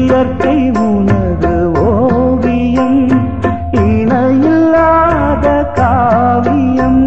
இயற்கை உனது ஓவியம் இணையில்லாத காவியம்.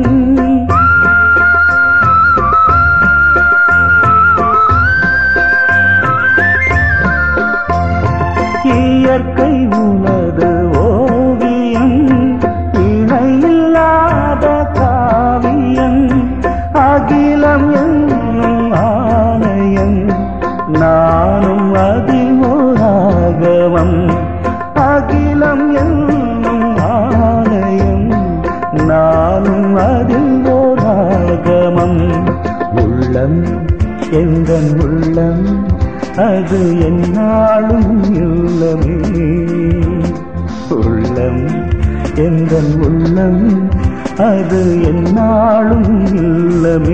இயற்கை உனது ஓவியம் இணையில்லாத காவியம். அகிலம் என்னும் ஆலயம் நானும் அதில் ஓராகவம். அகிலம் என்னும் ஆலயம் நானும் அதில் ஓராகமம். உள்ளம் எந்தன் உள்ளம் அது என்னாலும் இல்லமே. உள்ளம் எந்தன் உள்ளம் அது என்னாலும் இல்லமே.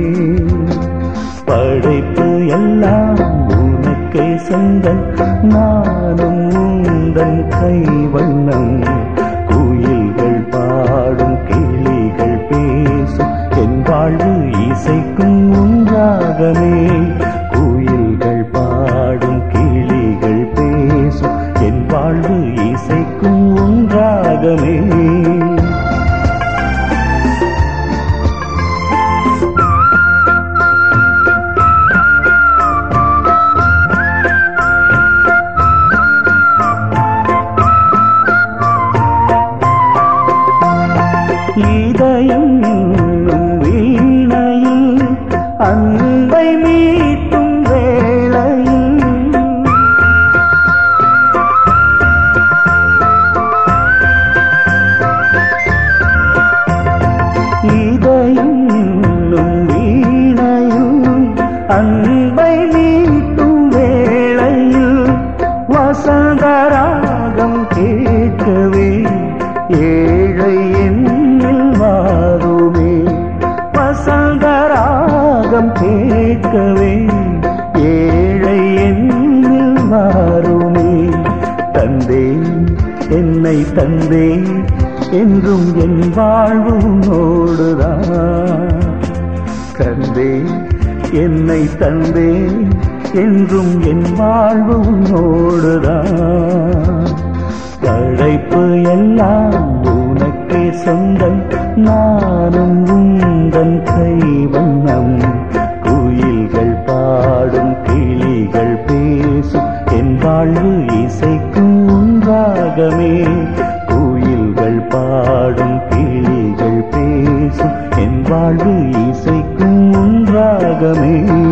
படைப்பு எல்லாம் உனக்கே சொந்தம் நானும் உந்தன் கைவண்ணம். குயில்கள் பாடும் கிளிகள் பேசும் என் வாழ்வு இசைக்கும் உன்றாகமே. குயில்கள் பாடும் கிளிகள் பேசும் என் வாழ்வு இசைக்கும் உன்றாகமே. இதயம் என்னும் வீணையில் அன்பை மீட்டும் வேளையில். இதயம் என்னும் வீணையில் அன்பை மீட்டும் வேளையில் வசந்தராகம் கேட்கவே ஏழை என்னில் வாருமே. வசந்தராகம் கேட்கவே ஏழை என்னில் வாருமே. தந்தேன் என்னை தந்தேன் என்றும் என் வாழ்வோடுதான். தந்தேன் என்னை தந்தேன் என்றும் என் வாழ்வோடுதான். படைப்பு எல்லாம் உனக்கே சொந்தம் நானும் உந்தன் கைவண்ணம். குயில்கள் பாடும் கிளிகள் பேசும் என் வாழ்வு இசைக்கும் உன்றாகமே. குயில்கள் பாடும் கிளிகள் பேசும் என் வாழ்வு இசைக்கும் உன்றாகமே.